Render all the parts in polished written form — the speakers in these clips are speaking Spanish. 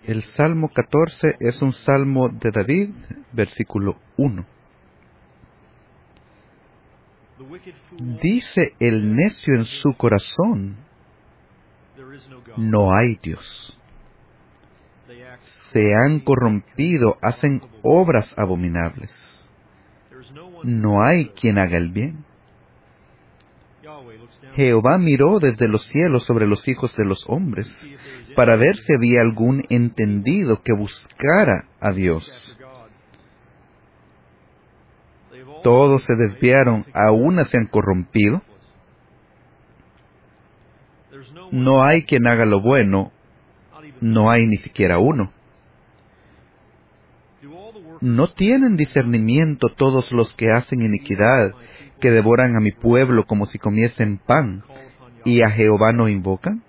El Salmo 14 es un salmo de David, versículo 1. Dice el necio en su corazón, no hay Dios. Se han corrompido, hacen obras abominables. No hay quien haga el bien. Jehová miró desde los cielos sobre los hijos de los hombres, para ver si había algún entendido que buscara a Dios. Todos se desviaron, a una se han corrompido. No hay quien haga lo bueno, no hay ni siquiera uno. ¿No tienen discernimiento todos los que hacen iniquidad, que devoran a mi pueblo como si comiesen pan, y a Jehová no invocan?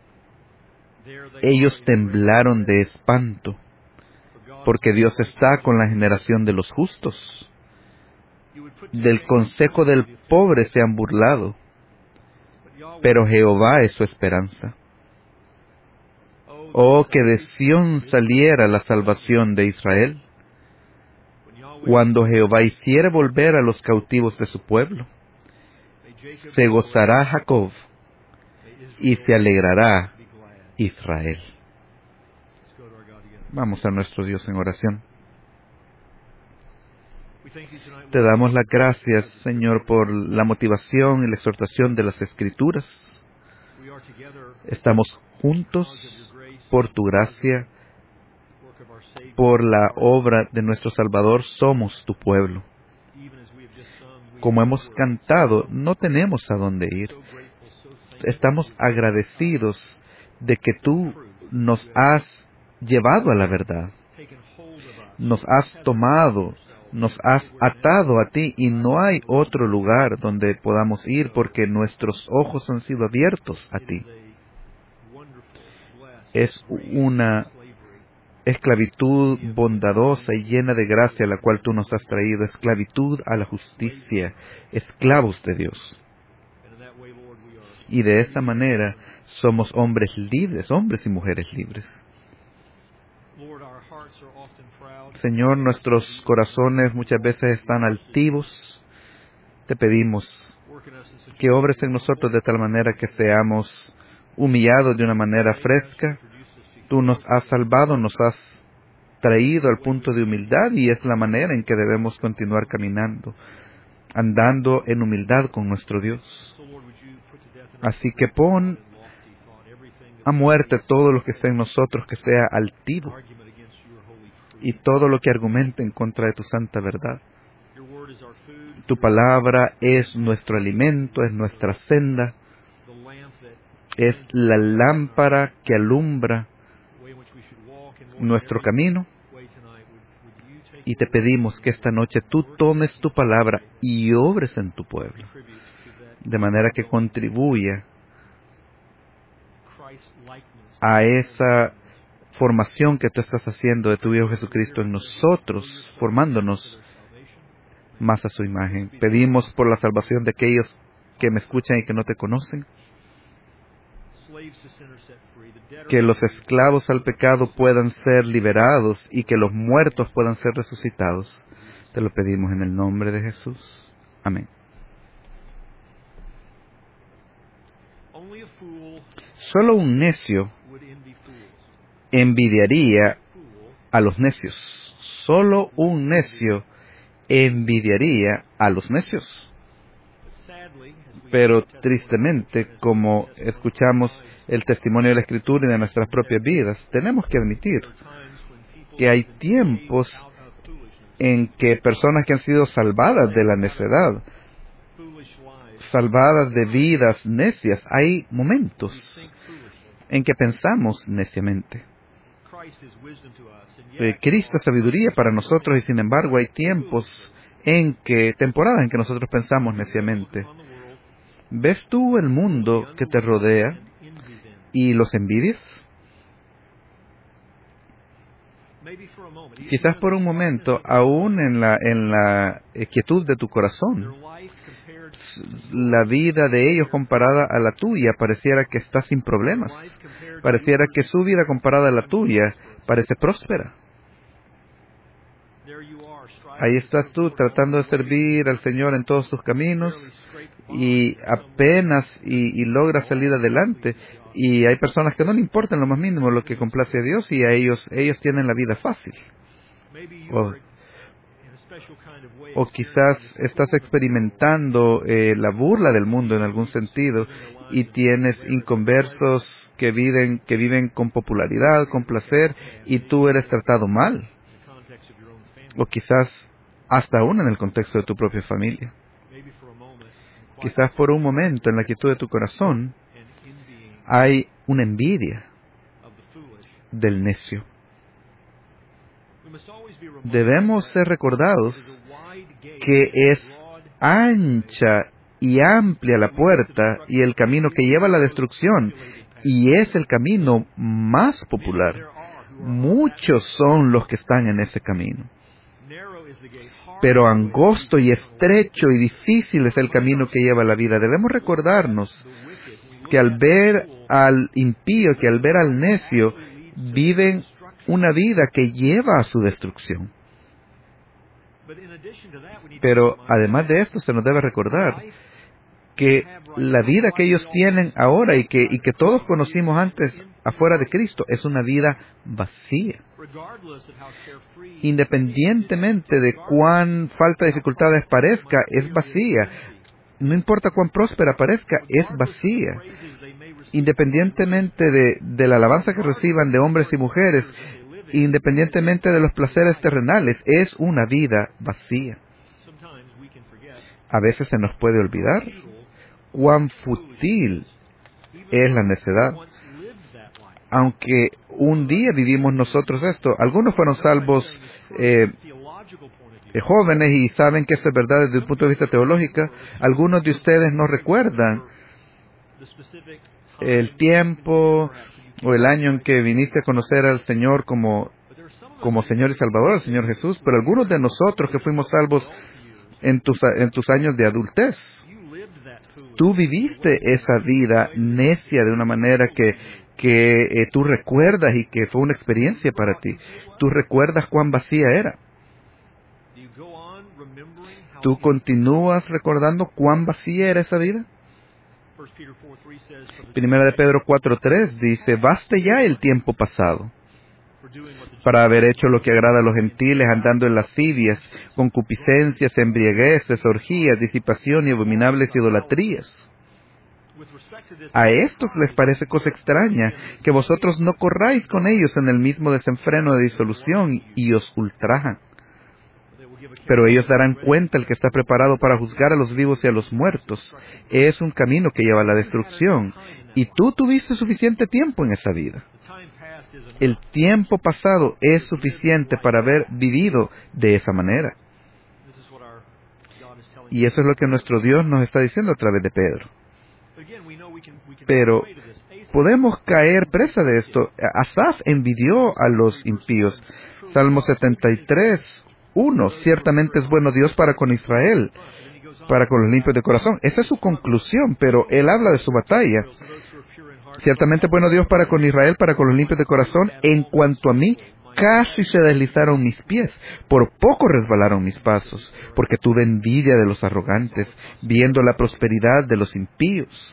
Ellos temblaron de espanto, porque Dios está con la generación de los justos. Del consejo del pobre se han burlado, pero Jehová es su esperanza. Oh, que de Sión saliera la salvación de Israel, cuando Jehová hiciere volver a los cautivos de su pueblo. Se gozará Jacob, y se alegrará Israel. Vamos a nuestro Dios en oración. Te damos las gracias, Señor, por la motivación y la exhortación de las Escrituras. Estamos juntos por tu gracia, por la obra de nuestro Salvador, somos tu pueblo. Como hemos cantado, no tenemos a dónde ir. Estamos agradecidos de que tú nos has llevado a la verdad. Nos has tomado, nos has atado a ti y no hay otro lugar donde podamos ir porque nuestros ojos han sido abiertos a ti. Es una esclavitud bondadosa y llena de gracia a la cual tú nos has traído, esclavitud a la justicia, esclavos de Dios. Y de esta manera somos hombres libres, hombres y mujeres libres. Señor, nuestros corazones muchas veces están altivos. Te pedimos que obres en nosotros de tal manera que seamos humillados de una manera fresca. Tú nos has salvado, nos has traído al punto de humildad y es la manera en que debemos continuar caminando, andando en humildad con nuestro Dios. Así que pon a muerte todo lo que esté en nosotros que sea altivo y todo lo que argumente en contra de tu santa verdad. Tu palabra es nuestro alimento, es nuestra senda, es la lámpara que alumbra nuestro camino. Y te pedimos que esta noche tú tomes tu palabra y obres en tu pueblo, de manera que contribuya a esa formación que tú estás haciendo de tu Hijo Jesucristo en nosotros, formándonos más a su imagen. Pedimos por la salvación de aquellos que me escuchan y que no te conocen, que los esclavos al pecado puedan ser liberados y que los muertos puedan ser resucitados. Te lo pedimos en el nombre de Jesús. Amén. Solo un necio envidiaría a los necios. Solo un necio envidiaría a los necios. Pero tristemente, como escuchamos el testimonio de la Escritura y de nuestras propias vidas, tenemos que admitir que hay tiempos en que personas que han sido salvadas de la necedad, salvadas de vidas necias, hay momentos en que pensamos neciamente. Cristo es sabiduría para nosotros y sin embargo hay tiempos temporadas en que nosotros pensamos neciamente. ¿Ves tú el mundo que te rodea y los envidias? Quizás por un momento, aún en la quietud de tu corazón, la vida de ellos comparada a la tuya pareciera que está sin problemas. Pareciera que su vida comparada a la tuya parece próspera. Ahí estás tú tratando de servir al Señor en todos tus caminos y apenas y logras salir adelante. Y hay personas que no le importan lo más mínimo lo que complace a Dios y a ellos tienen la vida fácil. O quizás estás experimentando la burla del mundo en algún sentido y tienes inconversos que viven con popularidad, con placer, y tú eres tratado mal. O quizás hasta aún en el contexto de tu propia familia. Quizás por un momento en la quietud de tu corazón hay una envidia del necio. Debemos ser recordados que es ancha y amplia la puerta y el camino que lleva a la destrucción, y es el camino más popular. Muchos son los que están en ese camino. Pero angosto y estrecho y difícil es el camino que lleva a la vida. Debemos recordarnos que al ver al impío, que al ver al necio, viven una vida que lleva a su destrucción. Pero además de esto, se nos debe recordar que la vida que ellos tienen ahora y que todos conocimos antes afuera de Cristo es una vida vacía. Independientemente de cuán falta de dificultades parezca, es vacía. No importa cuán próspera parezca, es vacía. Independientemente de la alabanza que reciban de hombres y mujeres, independientemente de los placeres terrenales, es una vida vacía. A veces se nos puede olvidar cuán fútil es la necedad. Aunque un día vivimos nosotros esto, algunos fueron salvos jóvenes y saben que esto es verdad desde un punto de vista teológico. Algunos de ustedes no recuerdan el tiempo o el año en que viniste a conocer al Señor como Señor y Salvador, al Señor Jesús, pero algunos de nosotros que fuimos salvos en tus años de adultez, tú viviste esa vida necia de una manera que tú recuerdas y que fue una experiencia para ti. Tú recuerdas cuán vacía era. ¿Tú continúas recordando cuán vacía era esa vida? Primera de Pedro 4:3 dice: baste ya el tiempo pasado para haber hecho lo que agrada a los gentiles, andando en lascivias, concupiscencias, embriagueces, orgías, disipación y abominables idolatrías. A estos les parece cosa extraña que vosotros no corráis con ellos en el mismo desenfreno de disolución, y os ultrajan. Pero ellos darán cuenta al que está preparado para juzgar a los vivos y a los muertos. Es un camino que lleva a la destrucción, y tú tuviste suficiente tiempo en esa vida. El tiempo pasado es suficiente para haber vivido de esa manera. Y eso es lo que nuestro Dios nos está diciendo a través de Pedro. Pero podemos caer presa de esto. Asaf envidió a los impíos. Salmo 73:1. Ciertamente es bueno Dios para con Israel, para con los limpios de corazón. Esa es su conclusión, pero él habla de su batalla. Ciertamente es bueno Dios para con Israel, para con los limpios de corazón. En cuanto a mí, casi se deslizaron mis pies, por poco resbalaron mis pasos, porque tuve envidia de los arrogantes, viendo la prosperidad de los impíos.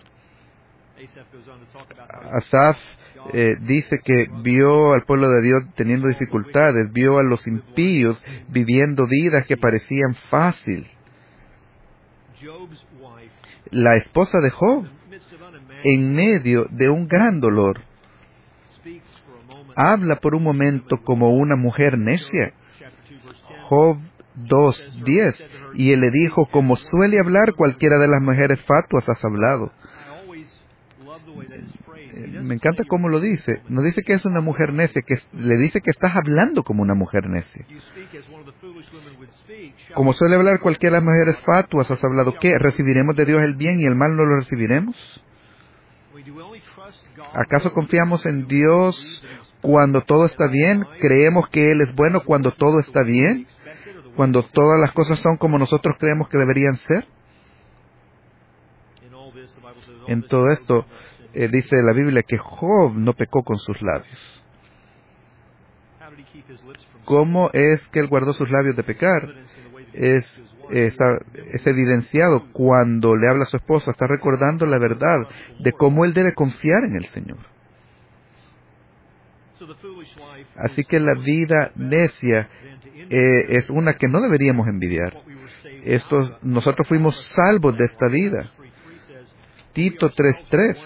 Asaf dice que vio al pueblo de Dios teniendo dificultades, vio a los impíos viviendo vidas que parecían fácil. La esposa de Job, en medio de un gran dolor, habla por un momento como una mujer necia. Job 2:10. Y él le dijo: como suele hablar cualquiera de las mujeres fatuas, has hablado. Me encanta cómo lo dice. No dice que es una mujer necia, que le dice que estás hablando como una mujer necia. Como suele hablar cualquiera de las mujeres fatuas, has hablado. ¿Qué? ¿Recibiremos de Dios el bien y el mal no lo recibiremos? ¿Acaso confiamos en Dios cuando todo está bien? ¿Creemos que Él es bueno cuando todo está bien? ¿Cuando todas las cosas son como nosotros creemos que deberían ser? En todo esto, dice la Biblia que Job no pecó con sus labios. ¿Cómo es que él guardó sus labios de pecar? Es evidenciado cuando le habla a su esposa, está recordando la verdad de cómo él debe confiar en el Señor. Así que la vida necia es una que no deberíamos envidiar. Nosotros fuimos salvos de esta vida. Tito 3:3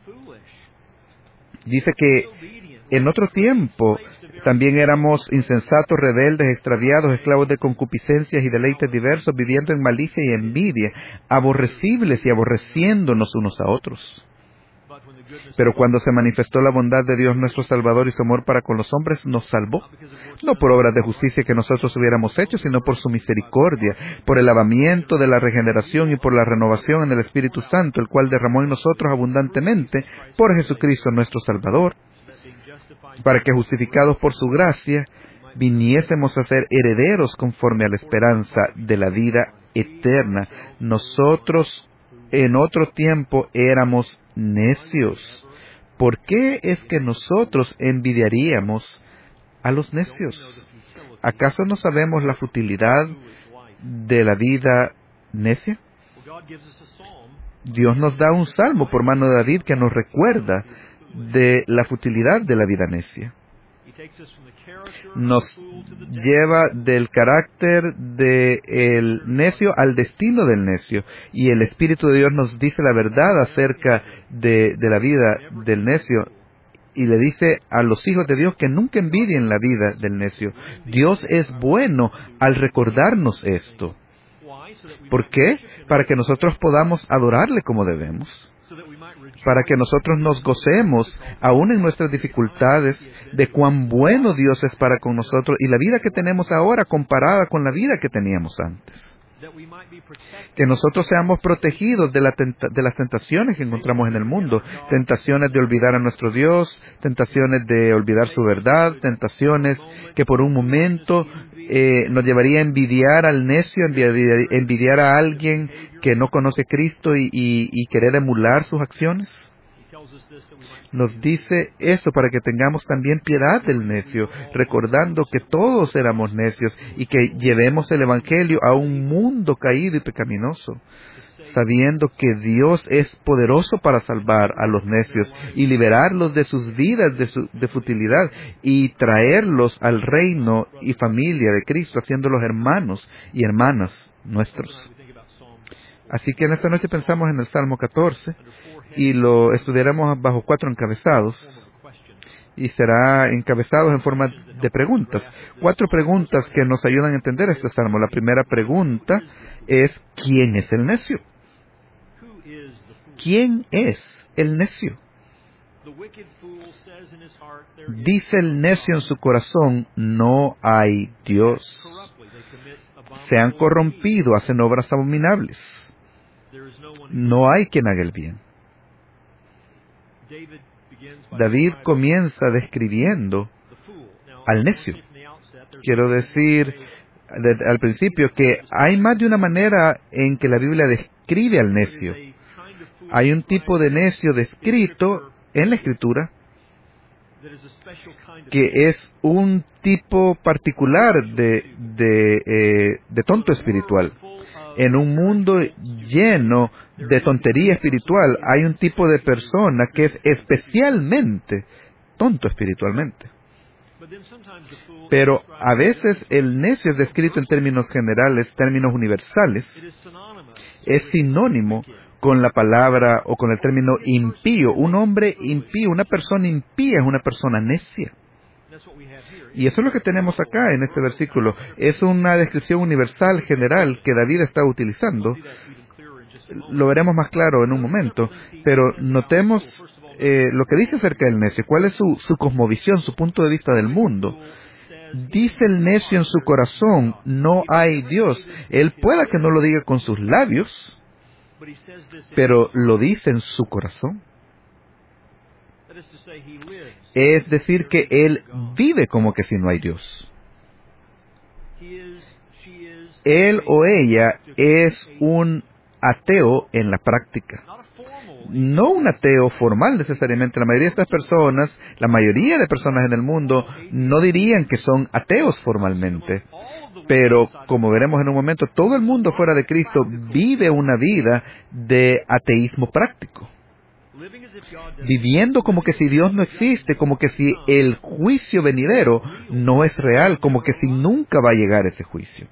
dice que en otro tiempo también éramos insensatos, rebeldes, extraviados, esclavos de concupiscencias y deleites diversos, viviendo en malicia y envidia, aborrecibles y aborreciéndonos unos a otros. Pero cuando se manifestó la bondad de Dios nuestro Salvador y su amor para con los hombres, nos salvó, no por obras de justicia que nosotros hubiéramos hecho, sino por su misericordia, por el lavamiento de la regeneración y por la renovación en el Espíritu Santo, el cual derramó en nosotros abundantemente por Jesucristo nuestro Salvador, para que, justificados por su gracia, viniésemos a ser herederos conforme a la esperanza de la vida eterna. Nosotros en otro tiempo éramos necios. ¿Por qué es que nosotros envidiaríamos a los necios? ¿Acaso no sabemos la futilidad de la vida necia? Dios nos da un salmo por mano de David que nos recuerda de la futilidad de la vida necia. Nos lleva del carácter del necio al destino del necio. Y el Espíritu de Dios nos dice la verdad acerca de la vida del necio. Y le dice a los hijos de Dios que nunca envidien la vida del necio. Dios es bueno al recordarnos esto. ¿Por qué? Para que nosotros podamos adorarle como debemos. Para que nosotros nos gocemos, aún en nuestras dificultades, de cuán bueno Dios es para con nosotros y la vida que tenemos ahora comparada con la vida que teníamos antes. Que nosotros seamos protegidos de las tentaciones que encontramos en el mundo. Tentaciones de olvidar a nuestro Dios, tentaciones de olvidar su verdad, tentaciones que por un momento nos llevaría a envidiar al necio, envidiar a alguien que no conoce a Cristo y querer emular sus acciones. Nos dice eso para que tengamos también piedad del necio, recordando que todos éramos necios y que llevemos el Evangelio a un mundo caído y pecaminoso, sabiendo que Dios es poderoso para salvar a los necios y liberarlos de sus vidas de futilidad y traerlos al reino y familia de Cristo, haciéndolos hermanos y hermanas nuestros. Así que en esta noche pensamos en el Salmo 14 y lo estudiaremos bajo 4 encabezados. Y será encabezados en forma de preguntas. 4 preguntas que nos ayudan a entender este salmo. La primera pregunta es: ¿quién es el necio? ¿Quién es el necio? Dice el necio en su corazón: no hay Dios. Se han corrompido, hacen obras abominables. No hay quien haga el bien. David comienza describiendo al necio. Quiero decir al principio que hay más de una manera en que la Biblia describe al necio. Hay un tipo de necio descrito en la Escritura que es un tipo particular de tonto espiritual. En un mundo lleno de tontería espiritual, hay un tipo de persona que es especialmente tonto espiritualmente. Pero a veces el necio es descrito en términos generales, términos universales. Es sinónimo con la palabra o con el término impío. Un hombre impío, una persona impía es una persona necia. Y eso es lo que tenemos acá en este versículo. Es una descripción universal, general, que David está utilizando. Lo veremos más claro en un momento, pero notemos lo que dice acerca del necio. ¿Cuál es su cosmovisión, su punto de vista del mundo? Dice el necio en su corazón: no hay Dios. Él pueda que no lo diga con sus labios, pero lo dice en su corazón. Es decir, que él vive como que si no hay Dios. Él o ella es un ateo en la práctica. No un ateo formal necesariamente. La mayoría de estas personas, la mayoría de personas en el mundo, no dirían que son ateos formalmente. Pero, como veremos en un momento, todo el mundo fuera de Cristo vive una vida de ateísmo práctico. Viviendo como que si Dios no existe, como que si el juicio venidero no es real, como que si nunca va a llegar ese juicio.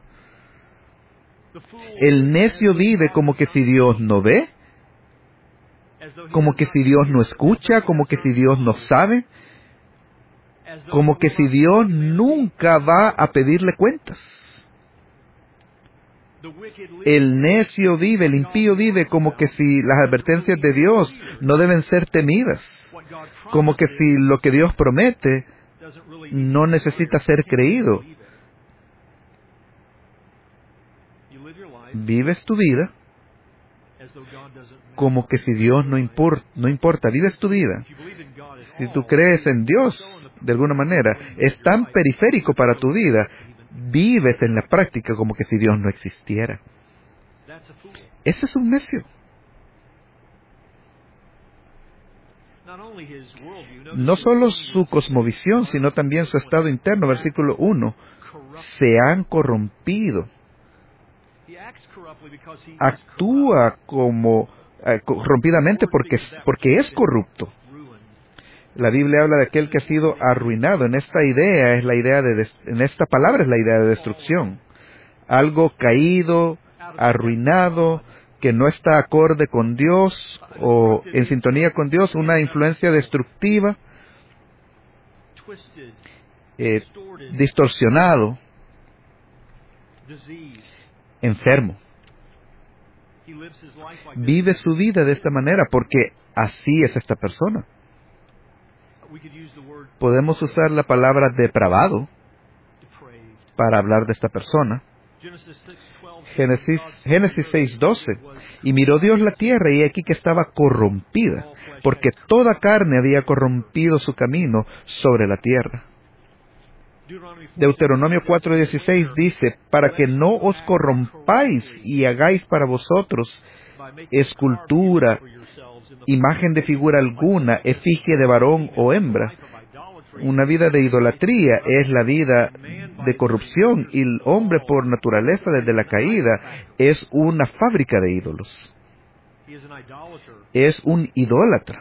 El necio vive como que si Dios no ve, como que si Dios no escucha, como que si Dios no sabe, como que si Dios nunca va a pedirle cuentas. El necio vive, el impío vive como que si las advertencias de Dios no deben ser temidas, como que si lo que Dios promete no necesita ser creído. Vives tu vida como que si Dios no importa. Vives tu vida. Si tú crees en Dios, de alguna manera, es tan periférico para tu vida, vives en la práctica como que si Dios no existiera. Ese es un necio. No solo su cosmovisión, sino también su estado interno. Versículo 1. Se han corrompido. Actúa como corrompidamente porque es corrupto. La Biblia habla de aquel que ha sido arruinado. En esta idea es la idea en esta palabra es la idea de destrucción. Algo caído, arruinado, que no está acorde con Dios o en sintonía con Dios, una influencia destructiva, distorsionado, enfermo. Vive su vida de esta manera porque así es esta persona. Podemos usar la palabra depravado para hablar de esta persona. Génesis 6:12. Y miró Dios la tierra, y aquí que estaba corrompida, porque toda carne había corrompido su camino sobre la tierra. Deuteronomio 4:16 dice, para que no os corrompáis y hagáis para vosotros escultura, imagen de figura alguna, efigie de varón o hembra. Una vida de idolatría es la vida de corrupción, y el hombre por naturaleza desde la caída es una fábrica de ídolos. Es un idólatra,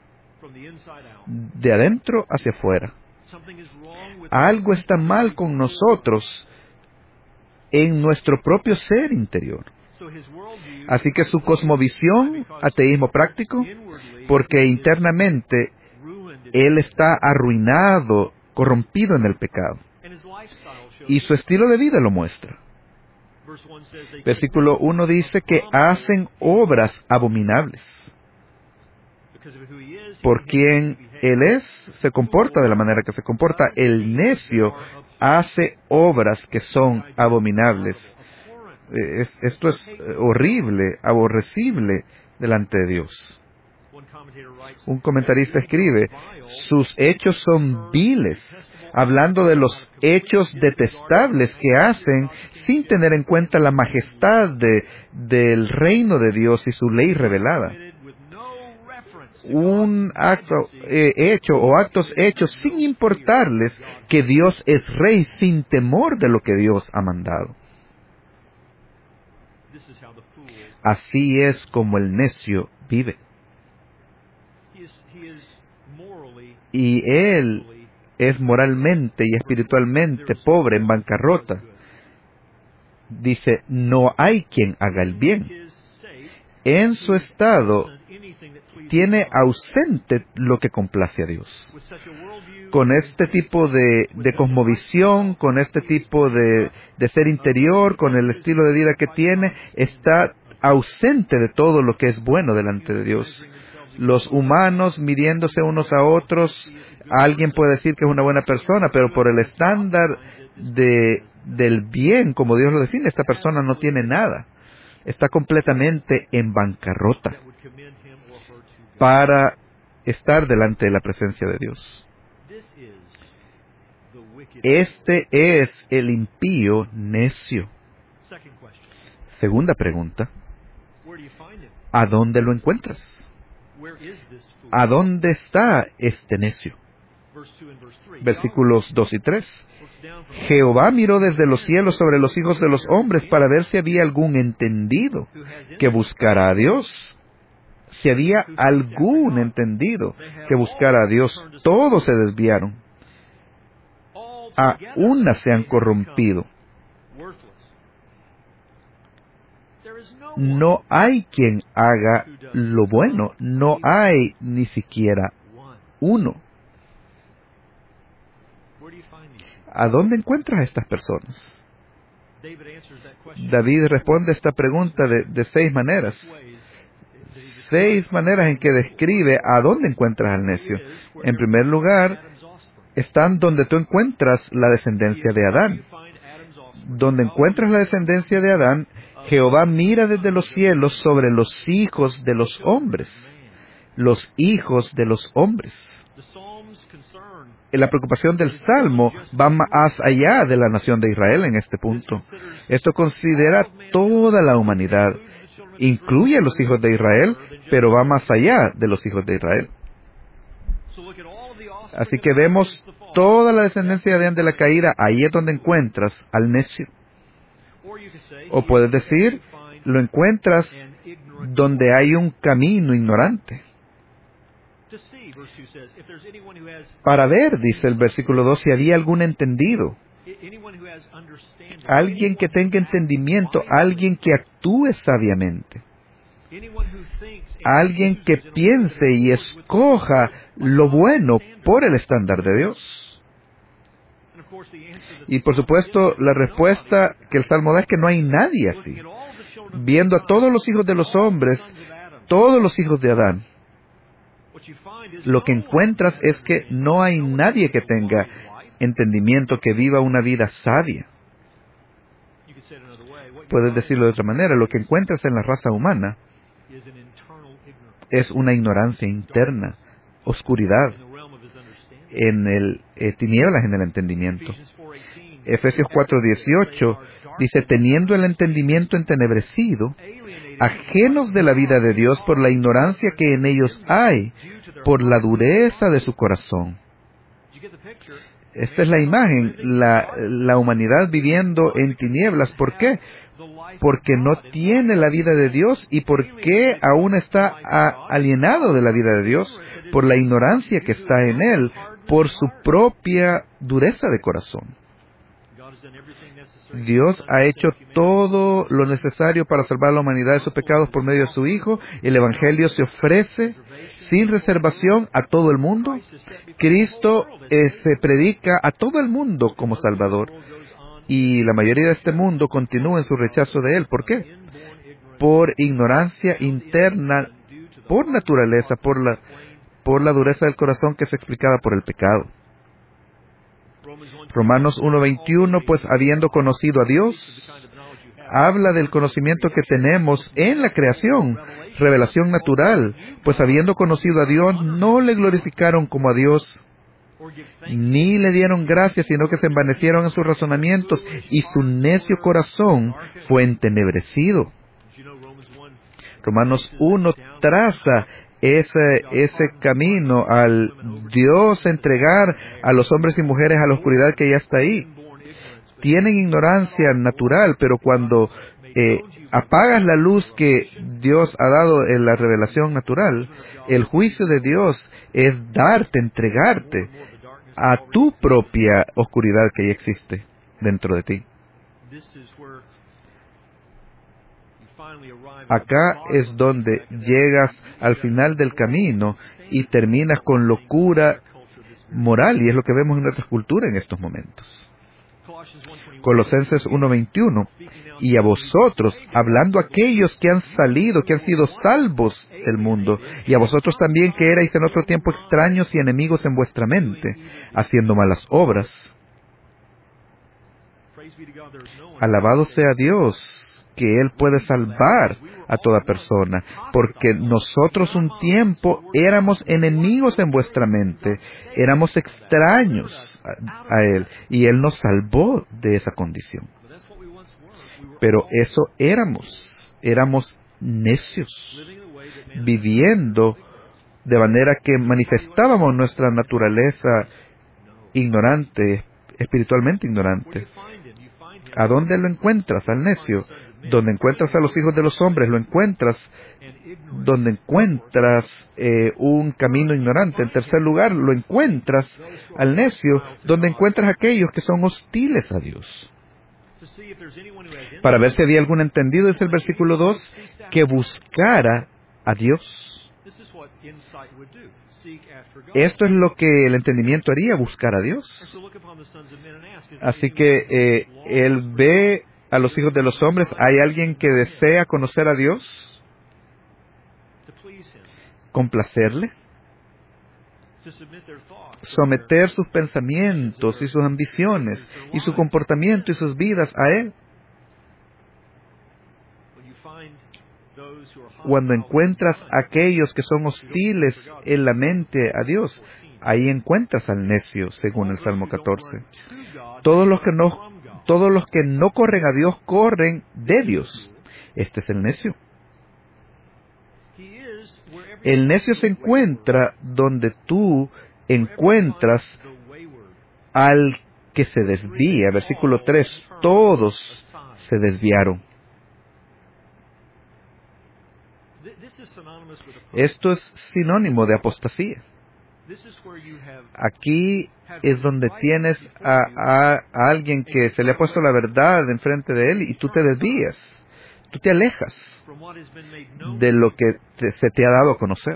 de adentro hacia afuera. Algo está mal con nosotros en nuestro propio ser interior. Así que su cosmovisión, ateísmo práctico, porque internamente él está arruinado, corrompido en el pecado. Y su estilo de vida lo muestra. Versículo 1 dice que hacen obras abominables. Por quien él es, se comporta de la manera que se comporta. El necio hace obras que son abominables. Esto es horrible, aborrecible delante de Dios. Un comentarista escribe, sus hechos son viles, hablando de los hechos detestables que hacen sin tener en cuenta la majestad del reino de Dios y su ley revelada. Un acto hecho o actos hechos sin importarles que Dios es rey, sin temor de lo que Dios ha mandado. Así es como el necio vive. Y él es moralmente y espiritualmente pobre, en bancarrota. Dice, no hay quien haga el bien. En su estado tiene ausente lo que complace a Dios. Con este tipo de cosmovisión, con este tipo de ser interior, con el estilo de vida que tiene, está ausente de todo lo que es bueno delante de Dios. Los humanos midiéndose unos a otros, alguien puede decir que es una buena persona, pero por el estándar del bien, como Dios lo define, esta persona no tiene nada. Está completamente en bancarrota para estar delante de la presencia de Dios. Este es el impío necio. Segunda pregunta, ¿a dónde lo encuentras? ¿A dónde está este necio? Versículos 2 y 3. Jehová miró desde los cielos sobre los hijos de los hombres para ver si había algún entendido que buscara a Dios. Si había algún entendido que buscara a Dios, todos se desviaron. A una se han corrompido. No hay quien haga lo bueno, no hay ni siquiera uno. ¿A dónde encuentras a estas personas? David responde a esta pregunta de 6 maneras. 6 maneras en que describe a dónde encuentras al necio. En primer lugar, están donde tú encuentras la descendencia de Adán. Donde encuentras la descendencia de Adán, Jehová mira desde los cielos sobre los hijos de los hombres. Los hijos de los hombres. La preocupación del Salmo va más allá de la nación de Israel en este punto. Esto considera toda la humanidad. Incluye a los hijos de Israel, pero va más allá de los hijos de Israel. Así que vemos toda la descendencia de Adán de la caída. Ahí es donde encuentras al necio. O puedes decir, lo encuentras donde hay un camino ignorante. Para ver, dice el versículo 2, si había algún entendido. Alguien que tenga entendimiento, alguien que actúe sabiamente. Alguien que piense y escoja lo bueno por el estándar de Dios. Y por supuesto, la respuesta que el Salmo da es que no hay nadie así. Viendo a todos los hijos de los hombres, todos los hijos de Adán, lo que encuentras es que no hay nadie que tenga entendimiento, que viva una vida sabia. Puedes decirlo de otra manera, lo que encuentras en la raza humana es una ignorancia interna, oscuridad, tinieblas en el entendimiento. Efesios 4:18 dice, teniendo el entendimiento entenebrecido, ajenos de la vida de Dios por la ignorancia que en ellos hay, por la dureza de su corazón. Esta es la imagen, la humanidad viviendo en tinieblas. ¿Por qué? Porque no tiene la vida de Dios. ¿Y por qué aún está alienado de la vida de Dios? Por la ignorancia que está en él, por su propia dureza de corazón. Dios ha hecho todo lo necesario para salvar a la humanidad de sus pecados por medio de su Hijo. El Evangelio se ofrece sin reservación a todo el mundo. Cristo se predica a todo el mundo como Salvador. Y la mayoría de este mundo continúa en su rechazo de Él. ¿Por qué? Por ignorancia interna, por naturaleza, por la dureza del corazón que es explicada por el pecado. Romanos 1:21, pues habiendo conocido a Dios, habla del conocimiento que tenemos en la creación, revelación natural, pues habiendo conocido a Dios, no le glorificaron como a Dios, ni le dieron gracias, sino que se envanecieron en sus razonamientos, y su necio corazón fue entenebrecido. Romanos 1 traza ese camino al Dios entregar a los hombres y mujeres a la oscuridad que ya está ahí. Tienen ignorancia natural, pero cuando apagas la luz que Dios ha dado en la revelación natural, el juicio de Dios es entregarte a tu propia oscuridad que ya existe dentro de ti. Acá es donde llegas al final del camino y terminas con locura moral, y es lo que vemos en nuestra cultura en estos momentos. Colosenses 1:21, y a vosotros, hablando aquellos que han salido, que han sido salvos del mundo, y a vosotros también que erais en otro tiempo extraños y enemigos en vuestra mente, haciendo malas obras. Alabado sea Dios, que Él puede salvar a toda persona, porque nosotros un tiempo éramos enemigos en vuestra mente, éramos extraños a Él, y Él nos salvó de esa condición. Pero eso éramos necios, viviendo de manera que manifestábamos nuestra naturaleza ignorante, espiritualmente ignorante. ¿A dónde lo encuentras, al necio? Donde encuentras a los hijos de los hombres, lo encuentras donde encuentras un camino ignorante. En tercer lugar, lo encuentras al necio, donde encuentras a aquellos que son hostiles a Dios. Para ver si había algún entendido, dice el versículo 2, que buscara a Dios. Esto es lo que el entendimiento haría, buscar a Dios. Así que Él ve a los hijos de los hombres. ¿Hay alguien que desea conocer a Dios? ¿Complacerle? Someter sus pensamientos y sus ambiciones y su comportamiento y sus vidas a Él. Cuando encuentras a aquellos que son hostiles en la mente a Dios, ahí encuentras al necio, según el Salmo 14. Todos los que no corren a Dios, corren de Dios. Este es el necio. El necio se encuentra donde tú encuentras al que se desvía. Versículo 3, todos se desviaron. Esto es sinónimo de apostasía. Aquí es donde tienes a alguien que se le ha puesto la verdad enfrente de él y tú te desvías. Tú te alejas de lo que se te ha dado a conocer.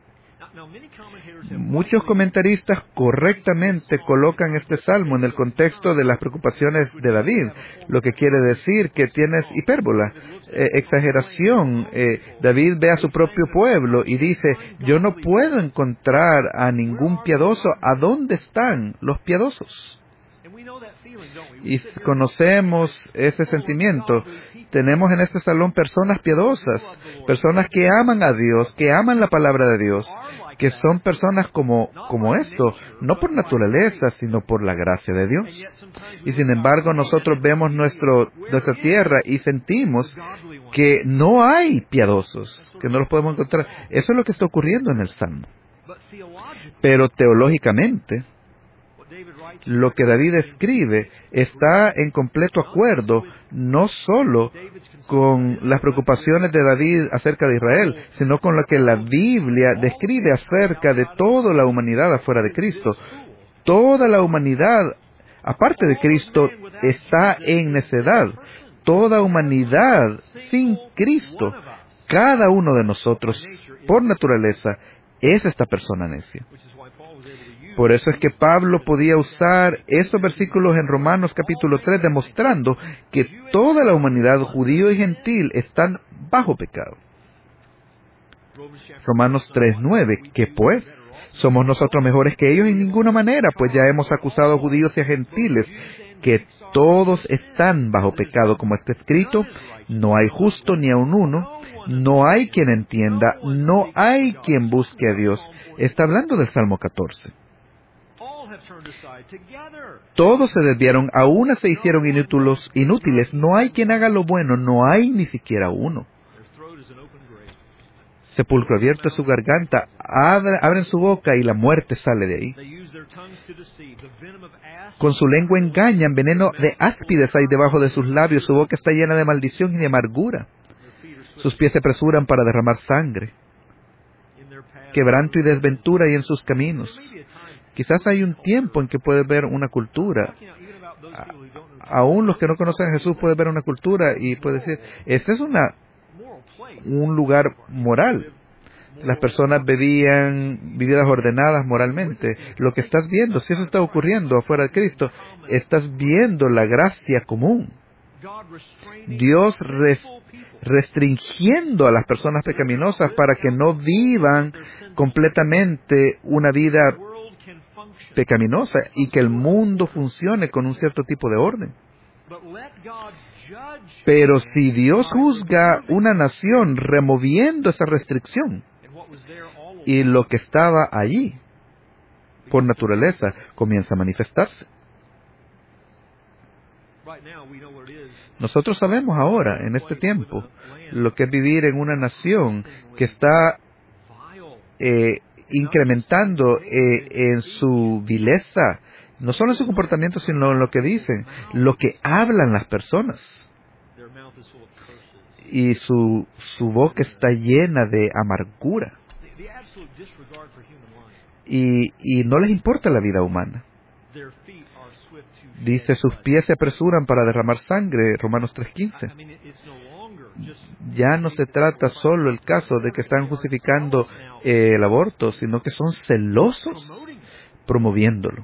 Muchos comentaristas correctamente colocan este salmo en el contexto de las preocupaciones de David, lo que quiere decir que tienes hipérbola, exageración. David ve a su propio pueblo y dice, yo no puedo encontrar a ningún piadoso. ¿A dónde están los piadosos? Y conocemos ese sentimiento. Tenemos en este salón personas piadosas, personas que aman a Dios, que aman la palabra de Dios, que son personas como esto, no por naturaleza, sino por la gracia de Dios. Y sin embargo, nosotros vemos nuestra tierra y sentimos que no hay piadosos, que no los podemos encontrar. Eso es lo que está ocurriendo en el Salmo. Pero teológicamente, lo que David escribe está en completo acuerdo no solo con las preocupaciones de David acerca de Israel, sino con lo que la Biblia describe acerca de toda la humanidad afuera de Cristo. Toda la humanidad, aparte de Cristo, está en necedad. Toda humanidad sin Cristo, cada uno de nosotros, por naturaleza, es esta persona necia. Por eso es que Pablo podía usar estos versículos en Romanos capítulo 3, demostrando que toda la humanidad, judío y gentil, están bajo pecado. Romanos 3:9, ¿qué pues? ¿Somos nosotros mejores que ellos? En ninguna manera, pues ya hemos acusado a judíos y a gentiles que todos están bajo pecado, como está escrito, no hay justo ni aun uno, no hay quien entienda, no hay quien busque a Dios. Está hablando del Salmo 14. Todos se desviaron, a una se hicieron inútiles, no hay quien haga lo bueno, no hay ni siquiera uno. Sepulcro abierto es su garganta, abren su boca y la muerte sale de ahí. Con su lengua engañan, veneno de áspides hay debajo de sus labios, su boca está llena de maldición y de amargura. Sus pies se apresuran para derramar sangre. Quebranto y desventura hay en sus caminos. Quizás hay un tiempo en que puedes ver una cultura. Aún los que no conocen a Jesús pueden ver una cultura y pueden decir, este es un lugar moral. Las personas vivían vidas ordenadas moralmente. Lo que estás viendo, si eso está ocurriendo afuera de Cristo, estás viendo la gracia común. Dios restringiendo a las personas pecaminosas para que no vivan completamente una vida pecaminosa y que el mundo funcione con un cierto tipo de orden. Pero si Dios juzga una nación removiendo esa restricción, y lo que estaba allí, por naturaleza, comienza a manifestarse. Nosotros sabemos ahora, en este tiempo, lo que es vivir en una nación que está incrementando en su vileza, no solo en su comportamiento, sino en lo que dicen, lo que hablan las personas. Y su boca está llena de amargura. Y no les importa la vida humana. Dice, sus pies se apresuran para derramar sangre, Romanos 3:15. Ya no se trata solo el caso de que están justificando el aborto, sino que son celosos promoviéndolo,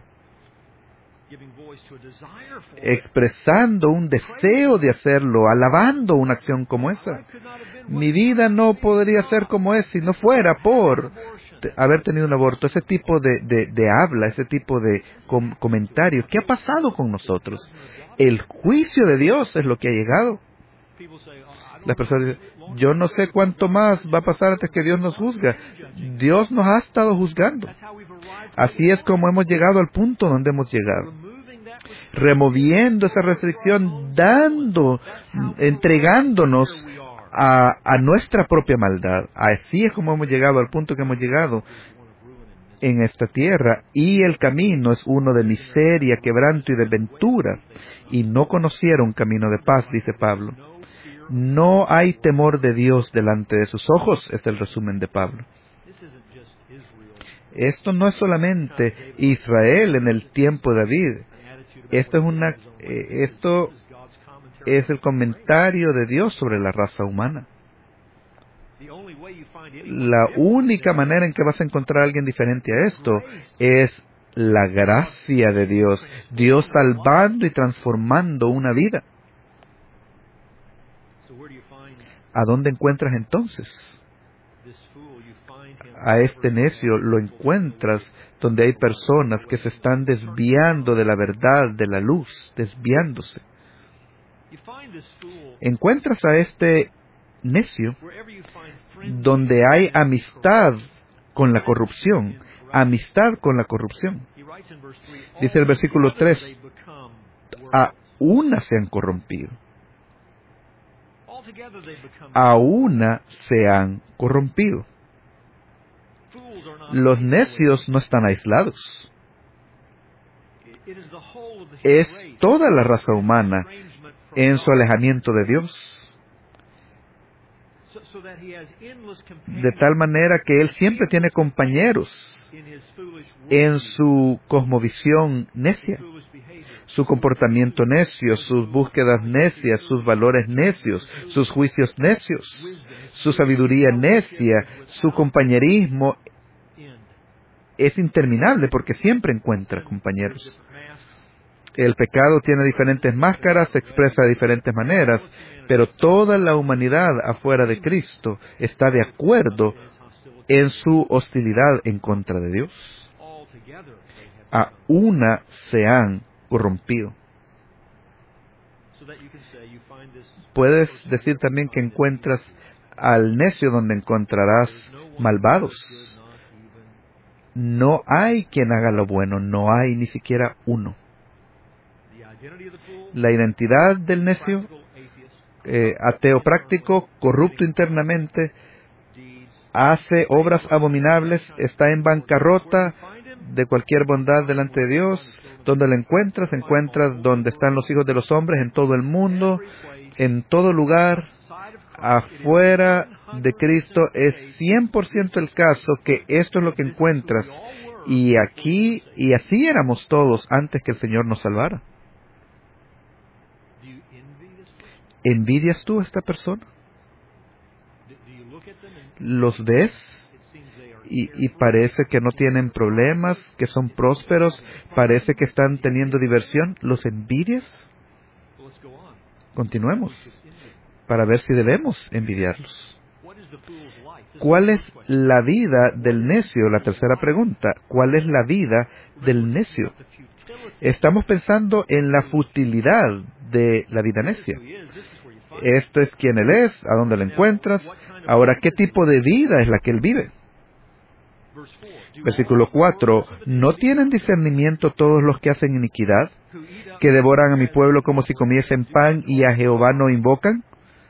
expresando un deseo de hacerlo, alabando una acción como esa. Mi vida no podría ser como es si no fuera por haber tenido un aborto. Ese tipo de habla, ese tipo de comentarios. ¿Qué ha pasado con nosotros? El juicio de Dios es lo que ha llegado. Las personas dicen, yo no sé cuánto más va a pasar antes que Dios nos juzga. Dios nos ha estado juzgando. Así es como hemos llegado al punto donde hemos llegado. Removiendo esa restricción, entregándonos a nuestra propia maldad. Así es como hemos llegado al punto que hemos llegado en esta tierra. Y el camino es uno de miseria, quebranto y desventura. Y no conocieron camino de paz, dice Pablo. No hay temor de Dios delante de sus ojos, es el resumen de Pablo. Esto no es solamente Israel en el tiempo de David. Esto es el comentario de Dios sobre la raza humana. La única manera en que vas a encontrar a alguien diferente a esto es la gracia de Dios. Dios salvando y transformando una vida. ¿A dónde encuentras entonces? A este necio lo encuentras donde hay personas que se están desviando de la verdad, de la luz, desviándose. Encuentras a este necio donde hay amistad con la corrupción. Amistad con la corrupción. Dice el versículo 3, a una se han corrompido. A una se han corrompido. Los necios no están aislados. Es toda la raza humana en su alejamiento de Dios. De tal manera que Él siempre tiene compañeros en su cosmovisión necia, su comportamiento necio, sus búsquedas necias, sus valores necios, sus juicios necios, su sabiduría necia, su compañerismo es interminable porque siempre encuentra compañeros. El pecado tiene diferentes máscaras, se expresa de diferentes maneras, pero toda la humanidad afuera de Cristo está de acuerdo en su hostilidad en contra de Dios. A una se han corrompido. Puedes decir también que encuentras al necio donde encontrarás malvados. No hay quien haga lo bueno, no hay ni siquiera uno. La identidad del necio, ateo práctico, corrupto internamente, hace obras abominables, está en bancarrota de cualquier bondad delante de Dios. Donde lo encuentras donde están los hijos de los hombres en todo el mundo, en todo lugar, afuera de Cristo. Es 100% el caso que esto es lo que encuentras. Y así éramos todos antes que el Señor nos salvara. ¿Envidias tú a esta persona? ¿Los ves? Y parece que no tienen problemas, que son prósperos, parece que están teniendo diversión. ¿Los envidias? Continuemos para ver si debemos envidiarlos. ¿Cuál es la vida del necio? La tercera pregunta. ¿Cuál es la vida del necio? Estamos pensando en la futilidad de la vida necia. Esto es quién Él es, a dónde lo encuentras. Ahora, ¿qué tipo de vida es la que Él vive? Versículo 4. ¿No tienen discernimiento todos los que hacen iniquidad, que devoran a mi pueblo como si comiesen pan y a Jehová no invocan?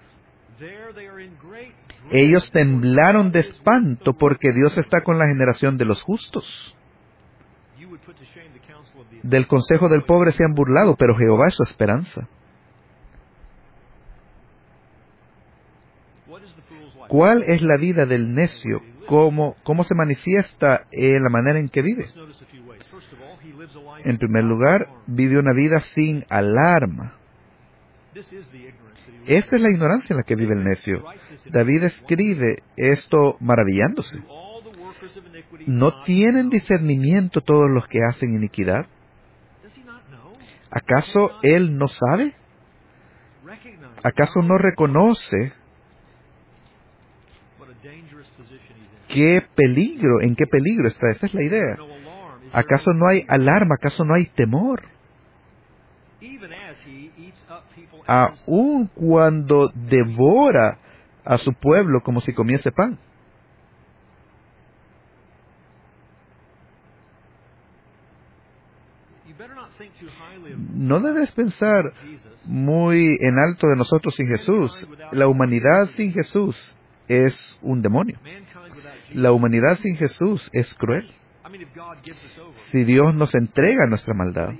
Ellos temblaron de espanto porque Dios está con la generación de los justos. Del consejo del pobre se han burlado, pero Jehová es su esperanza. ¿Cuál es la vida del necio? ¿Cómo se manifiesta en la manera en que vive? En primer lugar, vive una vida sin alarma. Esta es la ignorancia en la que vive el necio. David escribe esto maravillándose. ¿No tienen discernimiento todos los que hacen iniquidad? ¿Acaso él no sabe? ¿Acaso no reconoce en qué peligro está? Esa es la idea. ¿Acaso no hay alarma? ¿Acaso no hay temor? Aun cuando devora a su pueblo como si comiese pan. No debes pensar muy en alto de nosotros sin Jesús. La humanidad sin Jesús es un demonio. La humanidad sin Jesús es cruel. Si Dios nos entrega nuestra maldad,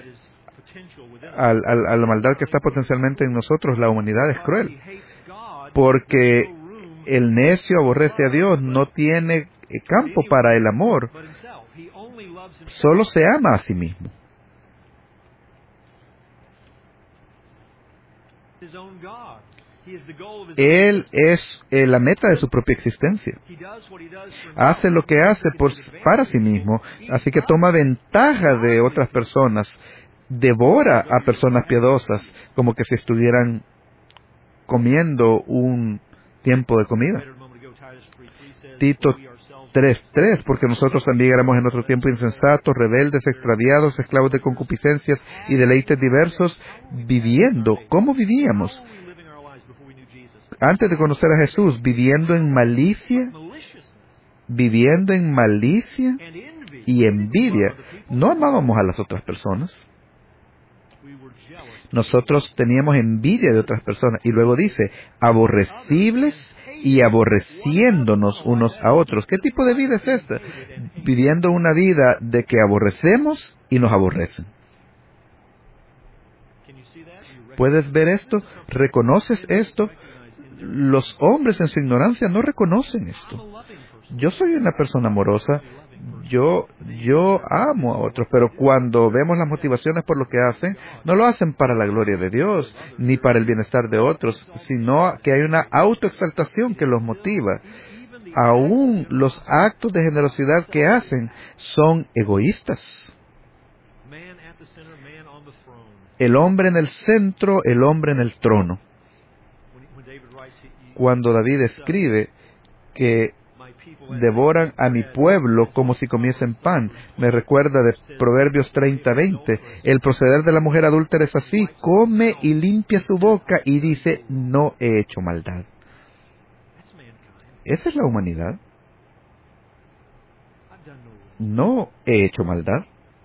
a la maldad que está potencialmente en nosotros, la humanidad es cruel. Porque el necio aborrece a Dios, no tiene campo para el amor, solo se ama a sí mismo. Él es la meta de su propia existencia. Hace lo que hace para sí mismo, así que toma ventaja de otras personas, devora a personas piadosas como que si estuvieran comiendo un tiempo de comida. Tito 3:3, porque nosotros también éramos en otro tiempo insensatos, rebeldes, extraviados, esclavos de concupiscencias y deleites diversos, viviendo. ¿Cómo vivíamos? Antes de conocer a Jesús, viviendo en malicia y envidia. No amábamos a las otras personas. Nosotros teníamos envidia de otras personas. Y luego dice, aborrecibles y aborreciéndonos unos a otros. ¿Qué tipo de vida es esta? Viviendo una vida de que aborrecemos y nos aborrecen. ¿Puedes ver esto? ¿Reconoces esto? Los hombres en su ignorancia no reconocen esto. Yo soy una persona amorosa, yo amo a otros, pero cuando vemos las motivaciones por lo que hacen, no lo hacen para la gloria de Dios, ni para el bienestar de otros, sino que hay una autoexaltación que los motiva. Aún los actos de generosidad que hacen son egoístas. El hombre en el centro, el hombre en el trono. Cuando David escribe que devoran a mi pueblo como si comiesen pan, me recuerda de Proverbios 30:20. El proceder de la mujer adúltera es así, come y limpia su boca y dice, no he hecho maldad. Esa es la humanidad. No he hecho maldad.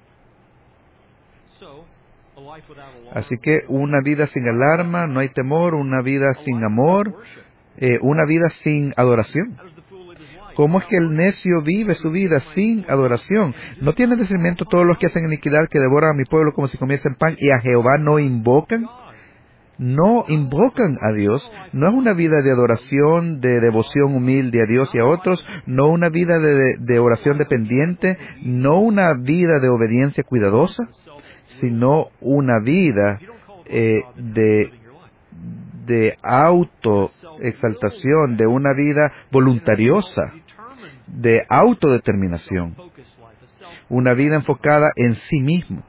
Así que una vida sin alarma, no hay temor, una vida sin amor, una vida sin adoración. ¿Cómo es que el necio vive su vida sin adoración? ¿No tienen discernimiento todos los que hacen iniquidad, que devoran a mi pueblo como si comiesen pan y a Jehová no invocan? No invocan a Dios. No es una vida de adoración, de devoción humilde a Dios y a otros, no una vida de oración dependiente, no una vida de obediencia cuidadosa, sino una vida de autoexaltación, de una vida voluntariosa, de autodeterminación, una vida enfocada en sí mismo.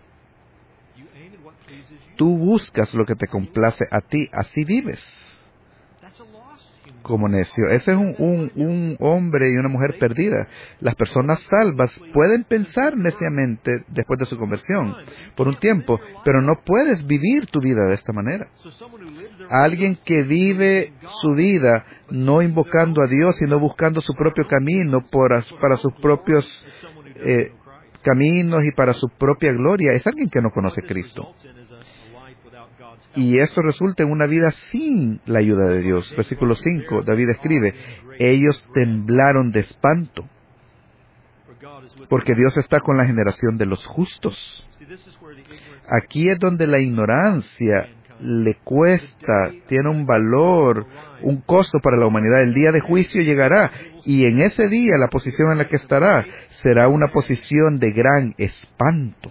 Tú buscas lo que te complace a ti, así vives. como necio. Ese es un hombre y una mujer perdida. Las personas salvas pueden pensar neciamente después de su conversión por un tiempo, pero no puedes vivir tu vida de esta manera. Alguien que vive su vida no invocando a Dios, sino buscando su propio camino para sus propios caminos y para su propia gloria, es alguien que no conoce a Cristo. Y esto resulta en una vida sin la ayuda de Dios. Versículo 5, David escribe, ellos temblaron de espanto, porque Dios está con la generación de los justos. Aquí es donde la ignorancia le cuesta, tiene un valor, un costo para la humanidad. El día de juicio llegará, y en ese día la posición en la que estará será una posición de gran espanto.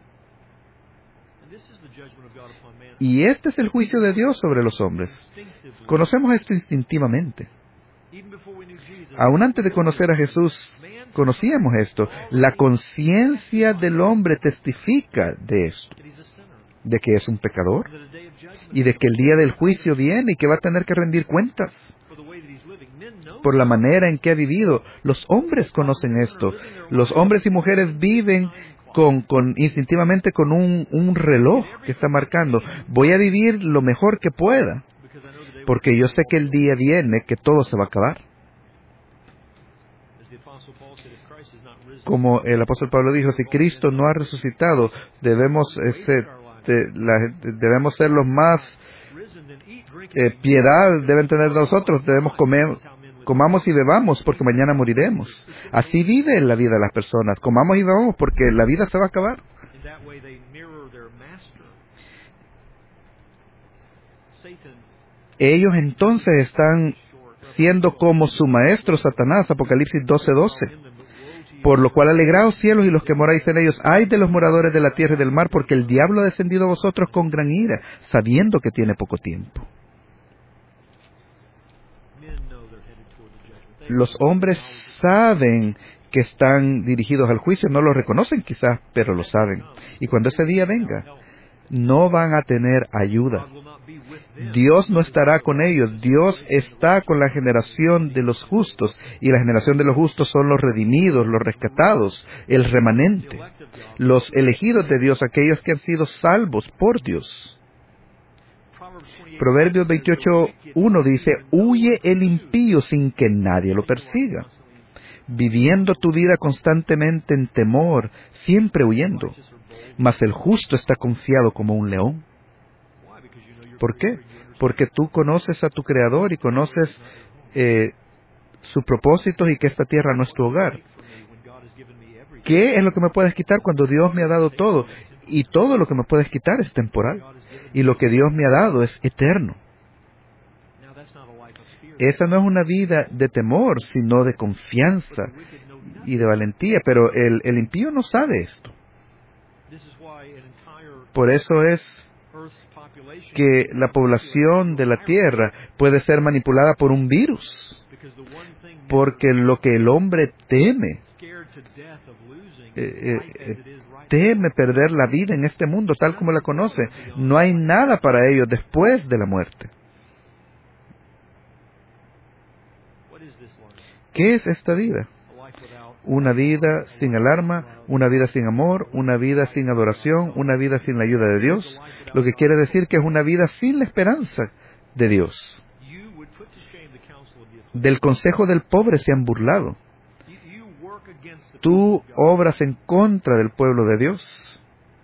Y este es el juicio de Dios sobre los hombres. Conocemos esto instintivamente. Aún antes de conocer a Jesús, conocíamos esto. La conciencia del hombre testifica de esto, de que es un pecador, y de que el día del juicio viene y que va a tener que rendir cuentas por la manera en que ha vivido. Los hombres conocen esto. Los hombres y mujeres viven instintivamente con un reloj que está marcando. Voy a vivir lo mejor que pueda, porque yo sé que el día viene que todo se va a acabar. Como el apóstol Pablo dijo, si Cristo no ha resucitado, debemos ser los más piedad deben tener nosotros. Debemos comamos y bebamos porque mañana moriremos. Así vive la vida de las personas. Comamos y bebamos porque la vida se va a acabar. Ellos entonces están siendo como su maestro Satanás, Apocalipsis 12:12. Por lo cual alegraos cielos y los que moráis en ellos, ay de los moradores de la tierra y del mar, porque el diablo ha descendido a vosotros con gran ira, sabiendo que tiene poco tiempo. Los hombres saben que están dirigidos al juicio, no lo reconocen quizás, pero lo saben. Y cuando ese día venga, no van a tener ayuda. Dios no estará con ellos. Dios está con la generación de los justos, y la generación de los justos son los redimidos, los rescatados, el remanente, los elegidos de Dios, aquellos que han sido salvos por Dios. Proverbios 28:1 dice, huye el impío sin que nadie lo persiga, viviendo tu vida constantemente en temor, siempre huyendo, mas el justo está confiado como un león. ¿Por qué? Porque tú conoces a tu Creador y conoces sus propósitos y que esta tierra no es tu hogar. ¿Qué es lo que me puedes quitar cuando Dios me ha dado todo? Y todo lo que me puedes quitar es temporal. Y lo que Dios me ha dado es eterno. Esa no es una vida de temor, sino de confianza y de valentía. Pero el impío no sabe esto. Por eso es que la población de la tierra puede ser manipulada por un virus, porque lo que el hombre teme perder la vida en este mundo tal como la conoce. No hay nada para ellos después de la muerte. ¿Qué es esta vida? Una vida sin alarma, una vida sin amor, una vida sin adoración, una vida sin la ayuda de Dios, lo que quiere decir que es una vida sin la esperanza de Dios. Del consejo del pobre se han burlado. Tú obras en contra del pueblo de Dios.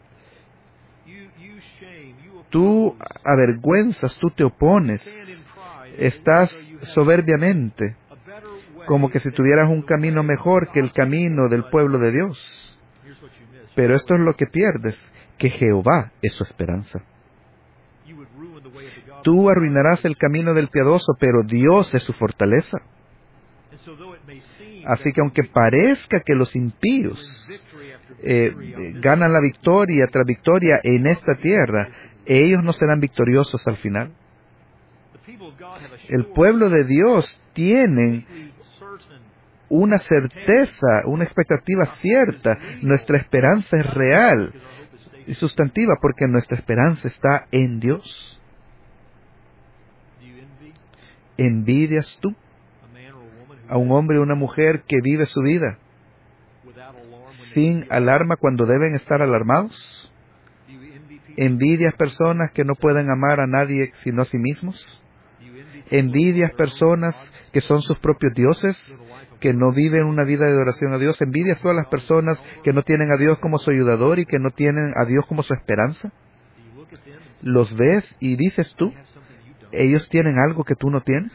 Tú avergüenzas, tú te opones. Estás soberbiamente, como que si tuvieras un camino mejor que el camino del pueblo de Dios. Pero esto es lo que pierdes, que Jehová es su esperanza. Tú arruinarás el camino del piadoso, pero Dios es su fortaleza. Así que aunque parezca que los impíos ganan la victoria tras victoria en esta tierra, ellos no serán victoriosos al final. El pueblo de Dios tiene una certeza, una expectativa cierta. Nuestra esperanza es real y sustantiva porque nuestra esperanza está en Dios. ¿Envidias tú a un hombre o una mujer que vive su vida sin alarma cuando deben estar alarmados? ¿Envidias personas que no pueden amar a nadie sino a sí mismos? ¿Envidias personas que son sus propios dioses, que no viven una vida de adoración a Dios? ¿Envidias todas las personas que no tienen a Dios como su ayudador y que no tienen a Dios como su esperanza? ¿Los ves y dices tú, ellos tienen algo que tú no tienes?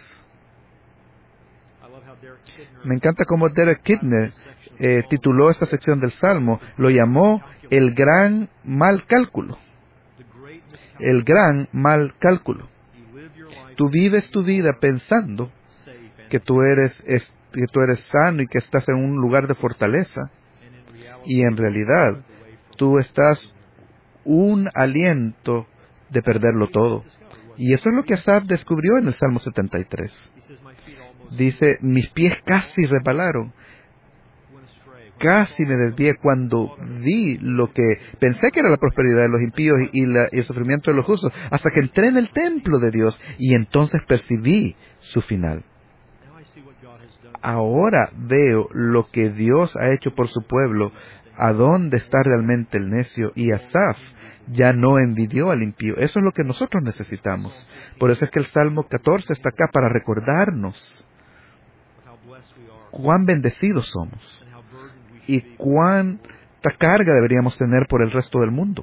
Me encanta cómo Derek Kidner tituló esta sección del Salmo. Lo llamó el gran mal cálculo. El gran mal cálculo. Tú vives tu vida pensando que tú eres sano y que estás en un lugar de fortaleza, y en realidad tú estás un aliento de perderlo todo. Y eso es lo que Asaf descubrió en el Salmo 73. Dice, mis pies casi resbalaron, casi me desvié cuando vi lo que pensé que era la prosperidad de los impíos y el sufrimiento de los justos, hasta que entré en el templo de Dios y entonces percibí su final. Ahora veo lo que Dios ha hecho por su pueblo, a dónde está realmente el necio, y Asaf ya no envidió al impío. Eso es lo que nosotros necesitamos. Por eso es que el Salmo 14 está acá, para recordarnos cuán bendecidos somos y cuánta carga deberíamos tener por el resto del mundo.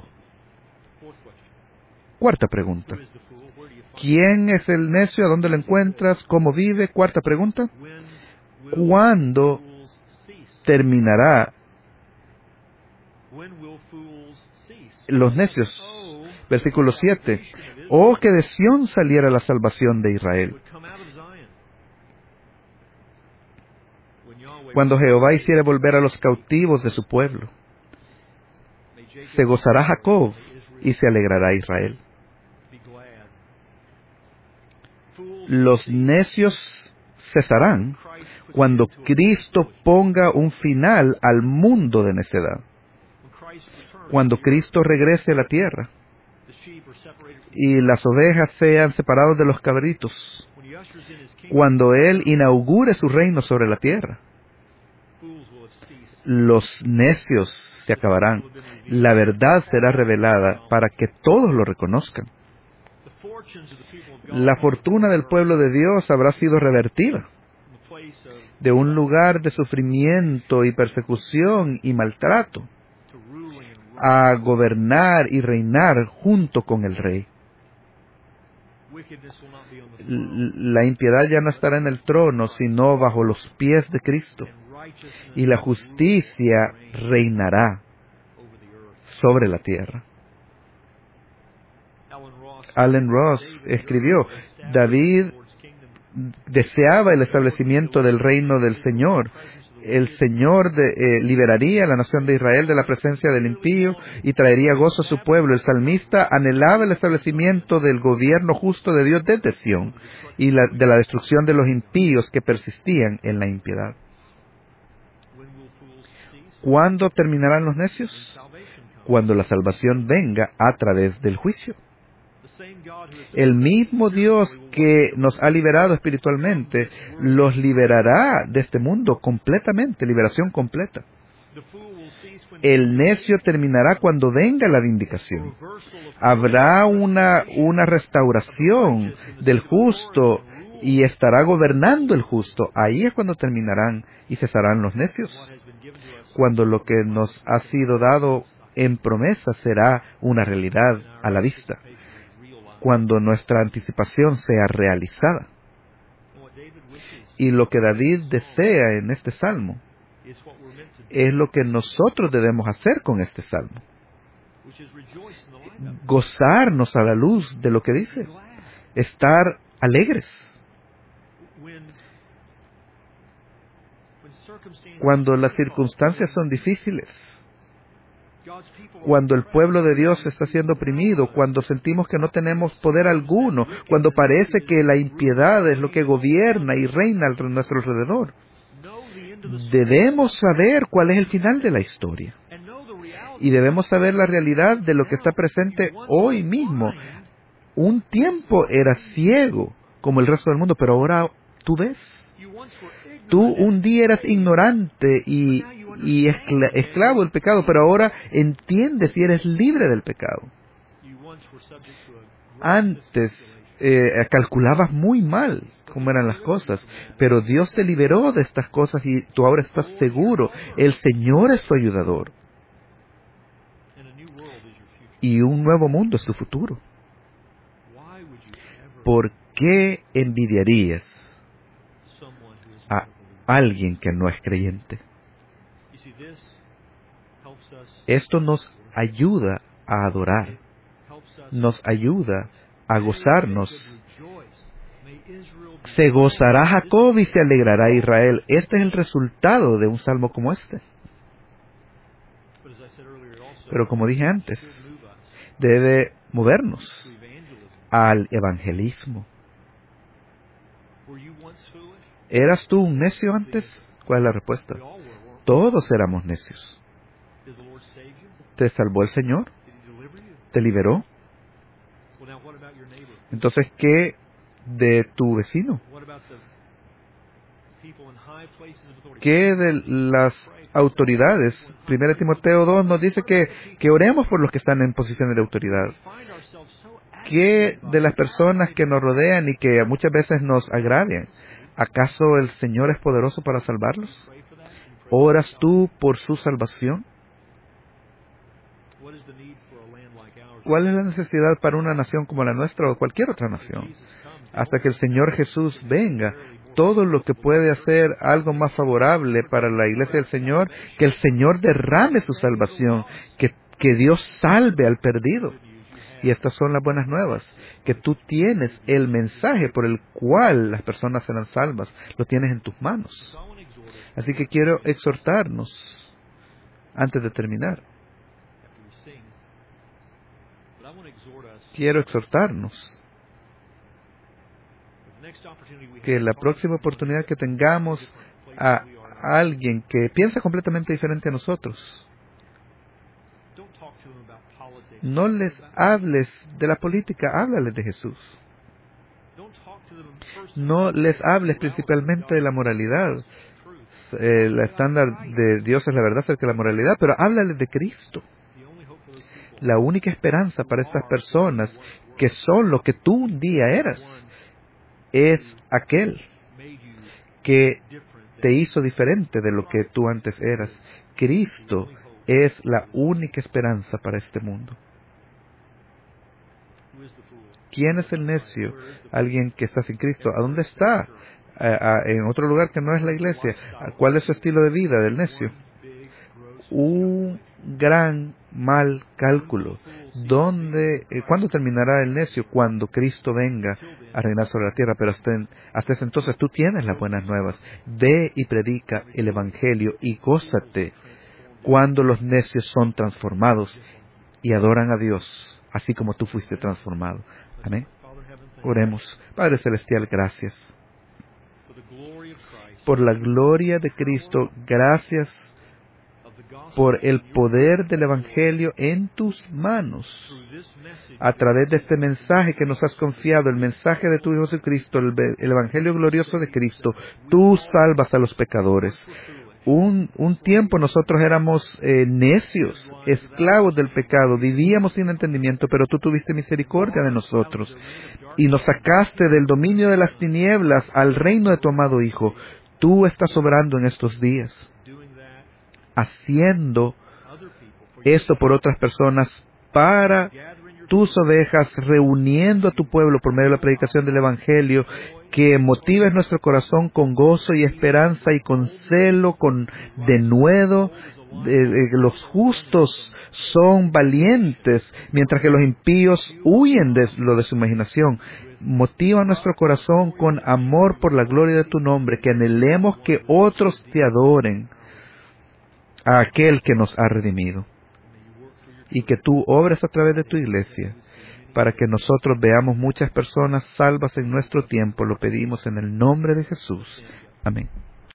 Cuarta pregunta. ¿Quién es el necio? ¿A dónde lo encuentras? ¿Cómo vive? Cuarta pregunta. ¿Cuándo terminará los necios? Versículo 7. Oh, que de Sión saliera la salvación de Israel. Cuando Jehová hiciere volver a los cautivos de su pueblo, se gozará Jacob y se alegrará Israel. Los necios cesarán cuando Cristo ponga un final al mundo de necedad. Cuando Cristo regrese a la tierra y las ovejas sean separados de los cabritos. Cuando Él inaugure su reino sobre la tierra, los necios se acabarán. La verdad será revelada para que todos lo reconozcan. La fortuna del pueblo de Dios habrá sido revertida de un lugar de sufrimiento y persecución y maltrato a gobernar y reinar junto con el Rey. La impiedad ya no estará en el trono, sino bajo los pies de Cristo. Y la justicia reinará sobre la tierra. Allen Ross escribió, David deseaba el establecimiento del reino del Señor. El Señor liberaría a la nación de Israel de la presencia del impío y traería gozo a su pueblo. El salmista anhelaba el establecimiento del gobierno justo de Dios desde Sión y de la destrucción de los impíos que persistían en la impiedad. ¿Cuándo terminarán los necios? Cuando la salvación venga a través del juicio. El mismo Dios que nos ha liberado espiritualmente los liberará de este mundo completamente, liberación completa. El necio terminará cuando venga la vindicación. Habrá una restauración del justo y estará gobernando el justo. Ahí es cuando terminarán y cesarán los necios. Cuando lo que nos ha sido dado en promesa será una realidad a la vista. Cuando nuestra anticipación sea realizada. Y lo que David desea en este salmo es lo que nosotros debemos hacer con este salmo. Gozarnos a la luz de lo que dice. Estar alegres. Cuando las circunstancias son difíciles, cuando el pueblo de Dios está siendo oprimido, cuando sentimos que no tenemos poder alguno, cuando parece que la impiedad es lo que gobierna y reina a nuestro alrededor, debemos saber cuál es el final de la historia. Y debemos saber la realidad de lo que está presente hoy mismo. Un tiempo era ciego como el resto del mundo, pero ahora tú ves. Tú un día eras ignorante y esclavo del pecado, pero ahora entiendes y eres libre del pecado. Antes calculabas muy mal cómo eran las cosas, pero Dios te liberó de estas cosas y tú ahora estás seguro. El Señor es tu ayudador. Y un nuevo mundo es tu futuro. ¿Por qué envidiarías a alguien que no es creyente? Esto nos ayuda a adorar, nos ayuda a gozarnos. Se gozará Jacob y se alegrará Israel. Este es el resultado de un salmo como este. Pero como dije antes, debe movernos al evangelismo. ¿Eras tú un necio antes? ¿Cuál es la respuesta? Todos éramos necios. ¿Te salvó el Señor? ¿Te liberó? Entonces, ¿qué de tu vecino? ¿Qué de las autoridades? 1 Timoteo 2 nos dice que oremos por los que están en posiciones de autoridad. ¿Qué de las personas que nos rodean y que muchas veces nos agravian? ¿Acaso el Señor es poderoso para salvarlos? ¿Oras tú por su salvación? ¿Cuál es la necesidad para una nación como la nuestra o cualquier otra nación? Hasta que el Señor Jesús venga, todo lo que puede hacer algo más favorable para la iglesia del Señor, que el Señor derrame su salvación, que Dios salve al perdido. Y estas son las buenas nuevas, que tú tienes el mensaje por el cual las personas serán salvas, lo tienes en tus manos. Así que quiero exhortarnos, antes de terminar, que la próxima oportunidad que tengamos a alguien que piensa completamente diferente a nosotros, no les hables de la política, háblales de Jesús. No les hables principalmente de la moralidad. El estándar de Dios es la verdad acerca de la moralidad, pero háblales de Cristo. La única esperanza para estas personas que son lo que tú un día eras, es aquel que te hizo diferente de lo que tú antes eras. Cristo es la única esperanza para este mundo. ¿Quién es el necio? Alguien que está sin Cristo. ¿A dónde está? En otro lugar que no es la iglesia. ¿Cuál es su estilo de vida del necio? Un gran mal cálculo. ¿Cuándo terminará el necio? Cuando Cristo venga a reinar sobre la tierra. Pero hasta ese entonces tú tienes las buenas nuevas. Ve y predica el Evangelio y gózate cuando los necios son transformados y adoran a Dios, así como tú fuiste transformado. Amén. Oremos. Padre Celestial, gracias por la gloria de Cristo. Gracias por el poder del Evangelio en tus manos. A través de este mensaje que nos has confiado, el mensaje de tu Hijo Jesucristo, el Evangelio glorioso de Cristo, tú salvas a los pecadores. Un tiempo nosotros éramos necios, esclavos del pecado, vivíamos sin entendimiento, pero tú tuviste misericordia de nosotros y nos sacaste del dominio de las tinieblas al reino de tu amado Hijo. Tú estás obrando en estos días, haciendo esto por otras personas, para tus ovejas, reuniendo a tu pueblo por medio de la predicación del Evangelio, que motives nuestro corazón con gozo y esperanza y con celo, con denuedo. Los justos son valientes, mientras que los impíos huyen de lo de su imaginación. Motiva nuestro corazón con amor por la gloria de tu nombre, que anhelemos que otros te adoren, a aquel que nos ha redimido, y que tú obres a través de tu iglesia, para que nosotros veamos muchas personas salvas en nuestro tiempo. Lo pedimos en el nombre de Jesús. Amén.